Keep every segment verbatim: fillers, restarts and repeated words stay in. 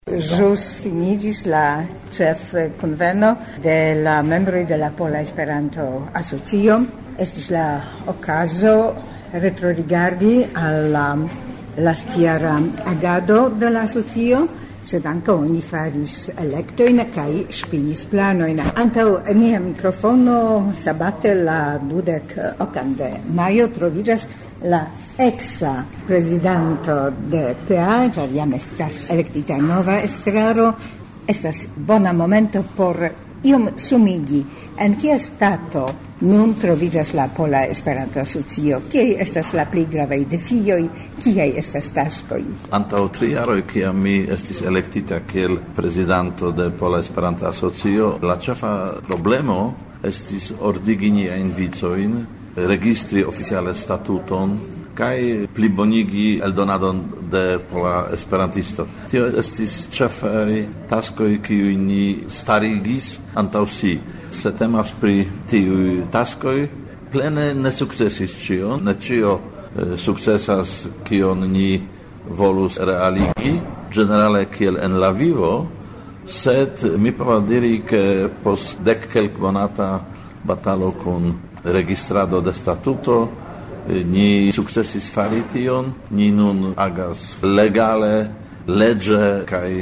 Jus finigis la chef conveno de la membroi de la Pola Esperanto Asocio. Estis la okazo retrorigardi al la lastiara agado de la asocio, sed ankaŭ oni faris elektojn kaj ŝpinis planojn. Antaŭ nia mikrofono sabate la dudek okan de majo troviĝas la exa prezidanto de P A, ĉar jam estas elektita nova estraro. Estas bona momento por iom sumigi en kia stato nun troviĝas la Pola Esperanto-Asocio. Kiaj estas la plej gravaj defioj, kiaj estas taskoj? Antaŭ tri jaroj, kiam mi estis elektita kiel prezidanto de Pola Esperanto-Asocio, la ĉefa problemo estis ordigi niajn vicojn, registri oficiale statuton kaj plibonigi eldonadon de Pola Esperantisto. Tio estis ĉefaj taskoj, kiujn ni starigis antaŭ si. Se temas pri tiuj taskoj, plene ne sukcesis ĉio, ne ĉio eh, sukcesas, kion ni volus realigi, ĝenerale kiel en la vivo, sed mi povas diri, ke post dek kelk monata batalo kun registrado de statuto, ni sukcesis fari tion, ni nun agas legale, legge kaj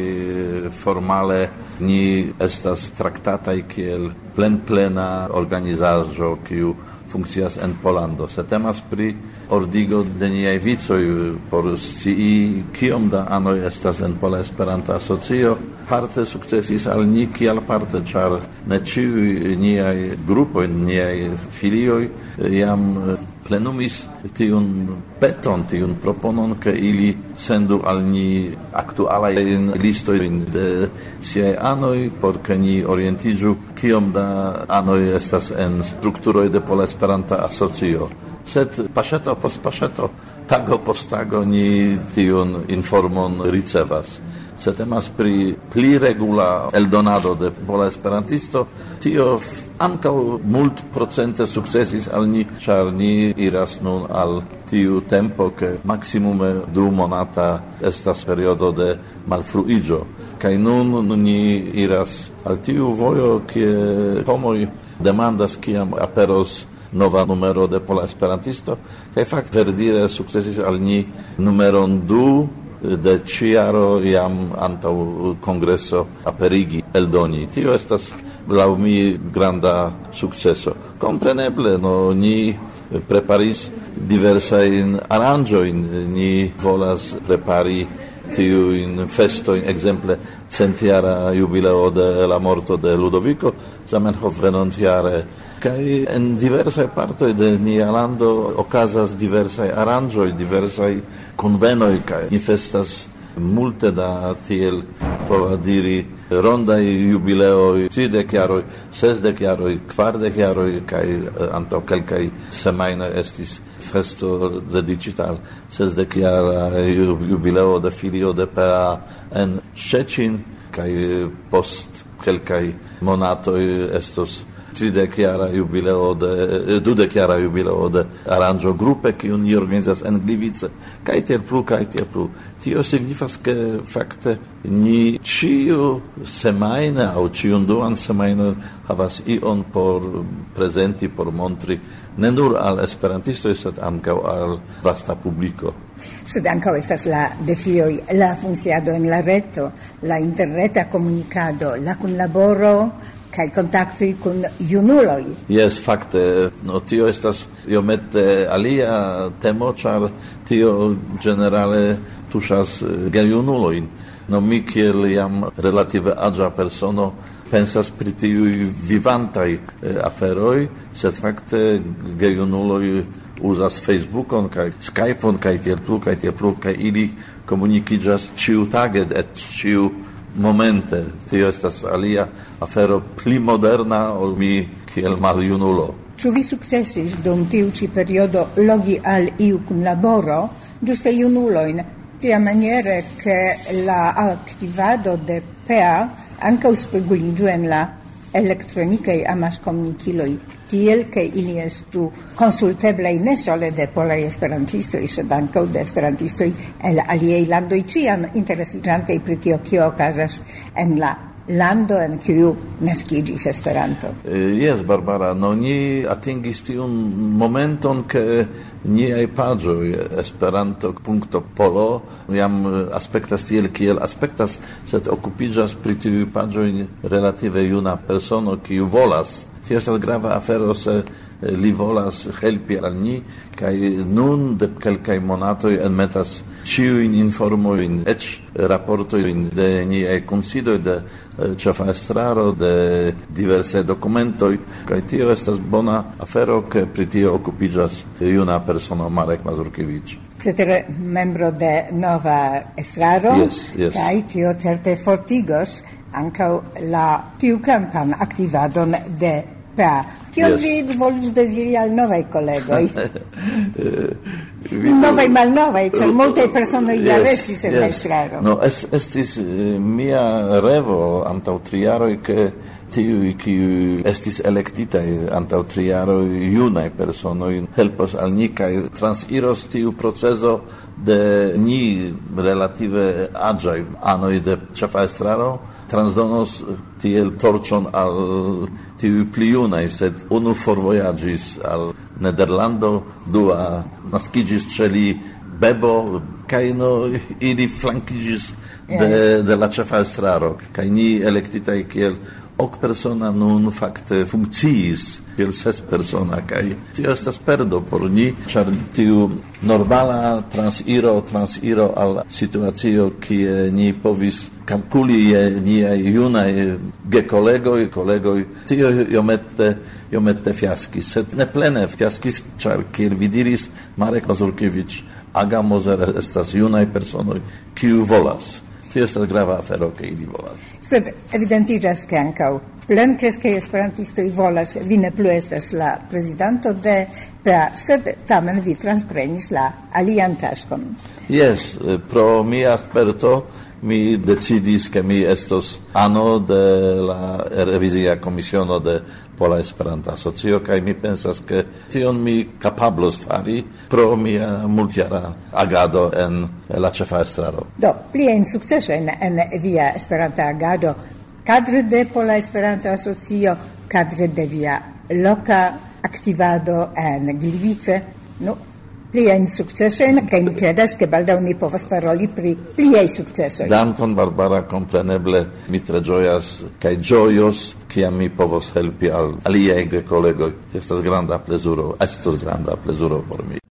formale, ni estas traktataj kiel plenplena organizaĵo kiu funkcias en Pollando. Se temas pri ordigo de niaj vicoj por scii kiom da anoj estas en Pola Esperanto-Asocio, parte sukcesis al ni kiel parte, ĉar ne ĉiuj niaj grupoj, niaj filioj jam plenumis tiun peton, tiun proponon, ke ili sendu al ni aktualajn listojn de siaj anoj, por ke ni orientiĝu kiom da anoj estas en strukturoj de Pola Esperanto-Asocio. Sed paŝeto post paŝeto, tago post tago ni tiun informon ricevas. Se temas pri pli regula eldonado de Pola Esperantisto, tio ankaŭ multprocente sukcesis al ni, ĉar ni iras nun al tiu tempo, ke maksimume du monata estas periodo de malfruiĝo. Kaj nun ni iras al tiu vojo, kie homoj demandas kiam aperos nova numero de Pola Esperantisto, kaj fakte verdire sukcesis al ni numeron du de ĉiaro jam antaŭ kongreso aperigi, eldoni. Tio estas laŭ mi granda sukceso. Kompreneble, no, ni preparis diversajn aranĝojn, ni volas prepari tiujn festojn, ekzemple centjara jubileo de la morto de Ludoviko Zamenhof venontjare. Kaj en diversaj partoj de nia lando okazas diversaj aranĝoj, diversaj konvenoj, kaj ni festas multe da tiel, povas diri, rondaj jubileoj, tridek jaroj, sesdek jaroj, kvardek jaroj, kaj antaŭ kelkaj semajnoj estis festo dediĉita al sesdekjara jubileo de filio de P A en Szczecin, kaj post kelkaj monatoj estos tridekjara jubileo de dudekjara jubileo de aranĝo grupe, kiun ni organizas en Gliwice, kaj tiel plu, kaj tiel plu. Tio signifas, ke fakte ni ĉiu semajne aŭ ĉiun duan semajnon havas ion por prezenti, por montri, ne nur al esperantistoj, sed ankaŭ al vasta publiko. Sed ankaŭ estas la defioj, la funkciado en la reto, la interreta komunikado, la kunlaboro kaj kontaktoj kun junuloj. Jes, fakte, no, tio estas iomete alia temo, ĉar tio ĝenerale tuŝas gejunulojn. No, mi kiel jam relative aĝa persono pensas pri tiuj vivantaj aferoj, sed fakte gejunuloj uzas Facebookon kaj Skypeon kaj tiel plu, kaj tiel plu, kaj ili komunikiĝas ĉiutage et ĉiu momente. Tio estas alia afero pli moderna ol mi kiel maljunulo. Ĉu vi sukcesis dum tiu ĉi periodo logi al iu kunlaboro ĝuste junulojn, tiamaniere ke la aktivado de P A ankaŭ speguliĝu en la elektronikaj amaskomunikiloj tiel, ke ili estu konsulteblaj ne sole de polaj esperantistoj, sed ankaŭ de esperantistoj el aliaj landoj, ĉiam interesiĝantaj pri tio, kio okazas en la lando en kiu naskiĝis Esperanto. Jes, Barbara, no ni atingis tiun momenton, ke niaj paĝoj Esperanto punkto polo jam aspektas tiel, kiel aspektas, sed okupiĝas pri tiuj paĝoj relative juna persono, kiu volas. Tio estas grava afero, se li volas helpi al ni, kaj nun de kelkaj monatoj enmetas ĉiujn informojn, eĉ raportojn de niaj konsiloj, de ĉefa estraro, de diversaj dokumentoj, kaj tio estas bona afero, ke pri tio okupiĝas juna persono Marek Mazurkiewicz. Cetere membro de nova estraro, yes, yes. Kaj tio certe fortigos ankaŭ la tiukampan aktivadon de P A. Kion yes. vi volus deziri al novaj kolegoj? Novaj malnovaj, ĉar multaj personoj ja restis en la estraro. No, es, estis mia revo antaŭ tri jaroj, ke tiuj, kiuj estis elektitaj antaŭ tri jaroj junaj personoj helpos al ni kaj transiros tiu procezo de ni relative aĝaj anoj de ĉefa estraro, transdonos tiel torĉon al tiuj pli junaj, sed unu forvojaĝis al Nederlando, dua naskiĝis ĉe li bebo, kaj no, ili flankiĝis de, de la ĉefa estraro, kaj ni elektitaj kiel ok persona nun fakte funkciis kiel ses persona, kaj tio estas perdo por ni, ĉar tiu normala transiro, transiro al situacio, kie ni povis kalkuli je niaj junaj gekolegoj, kolegoj, tio iomete, iomete fiaskis, sed ne plene fiaskis, ĉar kiel vi diris, Marek Mazurkiewicz, Aga Moser estas junaj personoj, kiu volas. Tio estas grava afero, ke ili volas. Sed evidentiĝas, ke ankaŭ plenkreskaj esperantistoj volas, vi ne plu estas la prezidanto de P A, sed tamen vi transprenis la alian taskon. Yes, pro mia sperto mi decidis, ke mi estos ano de la revizia komisiono de Pola Esperanta Asocio, kaj mi pensas, ke tion mi kapablos fari pro mia multjara agado en la ĉefa estraro. Do, pliajn sukcesojn en via Esperanta agado kadre de Pola Esperanta Asocio, kadre de via loka aktivado en Gliwice, no, pliajn sukcesojn, kaj mi kredas, ke baldaŭ ni povas paroli pri pliaj sukcesoj. Dankon, Barbara, kompreneble mi tre ĝojas kaj ĝojos, kiam mi povos helpi al aliaj kolegoj. Estas granda plezuro, estos granda plezuro por mi.